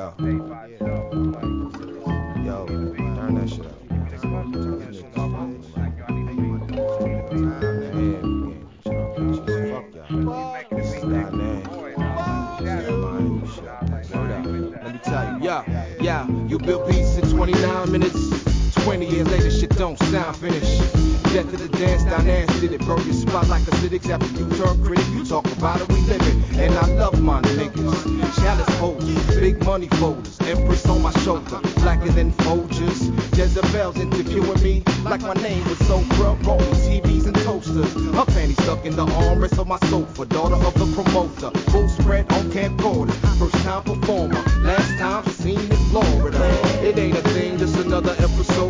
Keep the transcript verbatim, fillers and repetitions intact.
Yo. Yo, turn that shit up. Fuck y'all. This is that name. Word up. Let me tell you. Yeah, yeah. You built beats in twenty-nine minutes. twenty years later, shit don't sound finished. Death of the dance, Dynasty did it. Burn your spot like acidics after you turn critic. You talk about it, we live it. And I love my niggas. Chalice holders, big money folders. Empress on my shoulder, blacker than Folgers. Jezebel's interviewing me like my name was Oprah. Rolling T Vs and toasters. Her fanny stuck in the armrest of my sofa. Daughter of the promoter. Full spread on camcorders. First time performer. Last time seen in Florida. It ain't a thing, just another episode.